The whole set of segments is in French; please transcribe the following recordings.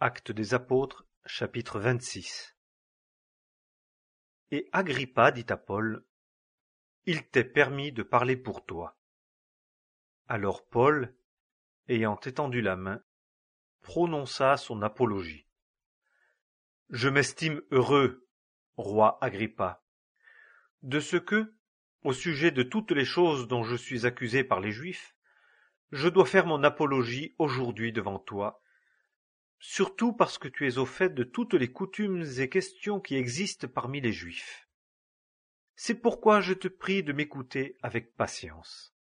Actes des Apôtres, chapitre 26. Et Agrippa dit à Paul, « Il t'est permis de parler pour toi. » Alors Paul, ayant étendu la main, prononça son apologie. « Je m'estime heureux, roi Agrippa, de ce que, au sujet de toutes les choses dont je suis accusé par les Juifs, je dois faire mon apologie aujourd'hui devant toi, surtout parce que tu es au fait de toutes les coutumes et questions qui existent parmi les Juifs. C'est pourquoi je te prie de m'écouter avec patience.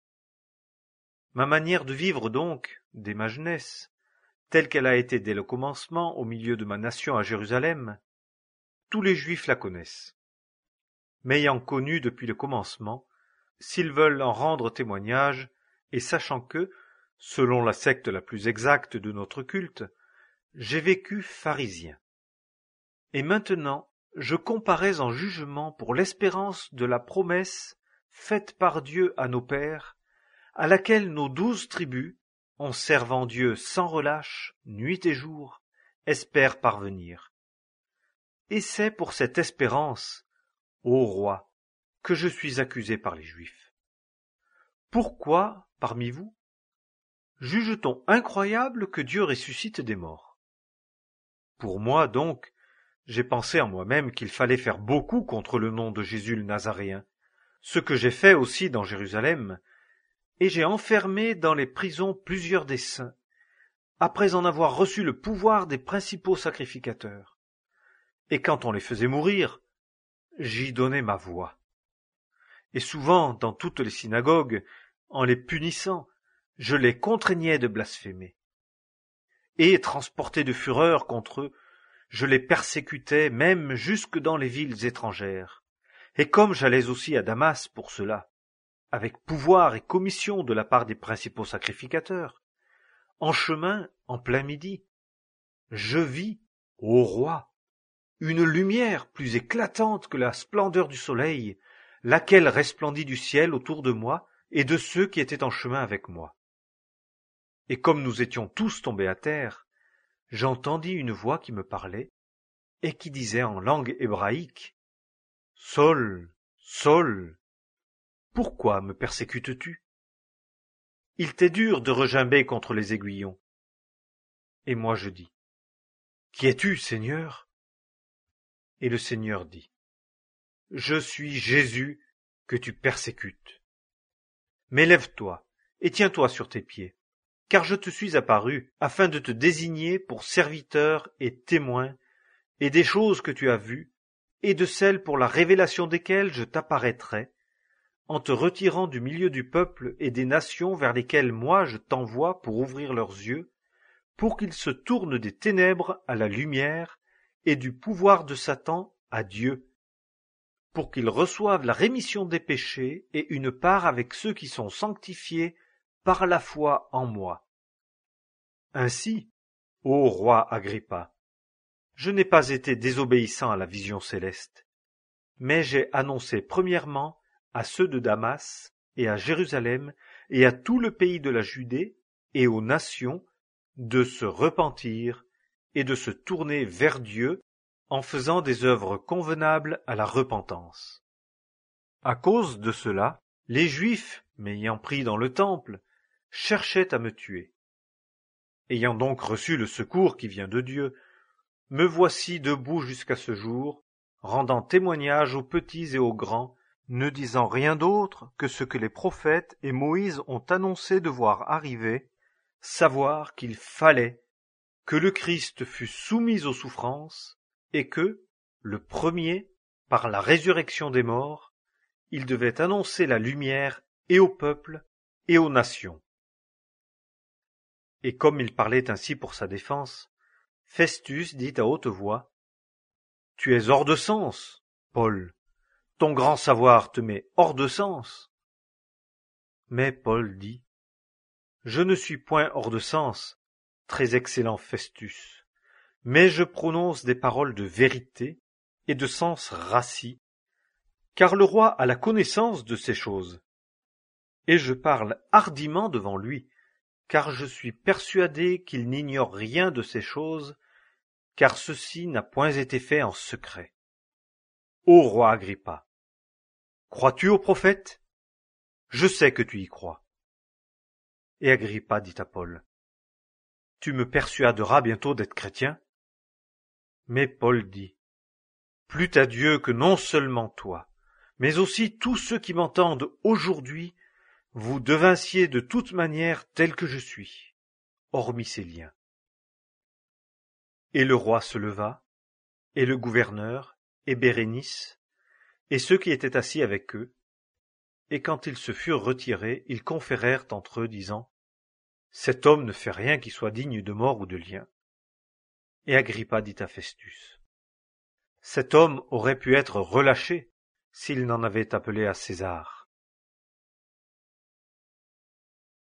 Ma manière de vivre donc, dès ma jeunesse, telle qu'elle a été dès le commencement au milieu de ma nation à Jérusalem, tous les Juifs la connaissent. M'ayant connu depuis le commencement, s'ils veulent en rendre témoignage, et sachant que, selon la secte la plus exacte de notre culte, j'ai vécu pharisien. Et maintenant, je comparais en jugement pour l'espérance de la promesse faite par Dieu à nos pères, à laquelle nos 12 tribus, en servant Dieu sans relâche, nuit et jour, espèrent parvenir. Et c'est pour cette espérance, ô roi, que je suis accusé par les Juifs. Pourquoi, parmi vous, juge-t-on incroyable que Dieu ressuscite des morts? Pour moi, donc, j'ai pensé en moi-même qu'il fallait faire beaucoup contre le nom de Jésus le Nazaréen, ce que j'ai fait aussi dans Jérusalem, et j'ai enfermé dans les prisons plusieurs des saints, après en avoir reçu le pouvoir des principaux sacrificateurs. Et quand on les faisait mourir, j'y donnais ma voix. Et souvent, dans toutes les synagogues, en les punissant, je les contraignais de blasphémer. Et, transporté de fureur contre eux, je les persécutais même jusque dans les villes étrangères. Et comme j'allais aussi à Damas pour cela, avec pouvoir et commission de la part des principaux sacrificateurs, en chemin, en plein midi, je vis, ô roi, une lumière plus éclatante que la splendeur du soleil, laquelle resplendit du ciel autour de moi et de ceux qui étaient en chemin avec moi. Et comme nous étions tous tombés à terre, j'entendis une voix qui me parlait et qui disait en langue hébraïque, « Saul, Saul, pourquoi me persécutes-tu? Il t'est dur de regimber contre les aiguillons. » Et moi je dis, « Qui es-tu, Seigneur? » Et le Seigneur dit, « Je suis Jésus que tu persécutes. Mais lève-toi et tiens-toi sur tes pieds, car je te suis apparu afin de te désigner pour serviteur et témoin et des choses que tu as vues, et de celles pour la révélation desquelles je t'apparaîtrai, en te retirant du milieu du peuple et des nations vers lesquelles moi je t'envoie pour ouvrir leurs yeux, pour qu'ils se tournent des ténèbres à la lumière et du pouvoir de Satan à Dieu, pour qu'ils reçoivent la rémission des péchés et une part avec ceux qui sont sanctifiés par la foi en moi. Ainsi, ô roi Agrippa, je n'ai pas été désobéissant à la vision céleste, mais j'ai annoncé premièrement à ceux de Damas et à Jérusalem et à tout le pays de la Judée et aux nations de se repentir et de se tourner vers Dieu en faisant des œuvres convenables à la repentance. À cause de cela, les Juifs, m'ayant pris dans le temple, cherchaient à me tuer. Ayant donc reçu le secours qui vient de Dieu, me voici debout jusqu'à ce jour, rendant témoignage aux petits et aux grands, ne disant rien d'autre que ce que les prophètes et Moïse ont annoncé devoir arriver, savoir qu'il fallait que le Christ fût soumis aux souffrances, et que, le premier, par la résurrection des morts, il devait annoncer la lumière et au peuple et aux nations. Et comme il parlait ainsi pour sa défense, Festus dit à haute voix, « Tu es hors de sens, Paul, ton grand savoir te met hors de sens. » Mais Paul dit, « Je ne suis point hors de sens, très excellent Festus, mais je prononce des paroles de vérité et de sens rassis, car le roi a la connaissance de ces choses. Et je parle hardiment devant lui, car je suis persuadé qu'il n'ignore rien de ces choses, car ceci n'a point été fait en secret. Ô roi Agrippa, crois-tu au prophète? Je sais que tu y crois. Et Agrippa dit à Paul, tu me persuaderas bientôt d'être chrétien? Mais Paul dit, plût à Dieu que non seulement toi, mais aussi tous ceux qui m'entendent aujourd'hui, vous devinssiez de toute manière tel que je suis, hormis ces liens. Et le roi se leva, et le gouverneur, et Bérénice, et ceux qui étaient assis avec eux, et quand ils se furent retirés, ils conférèrent entre eux, disant, cet homme ne fait rien qui soit digne de mort ou de lien. Et Agrippa dit à Festus, cet homme aurait pu être relâché s'il n'en avait appelé à César.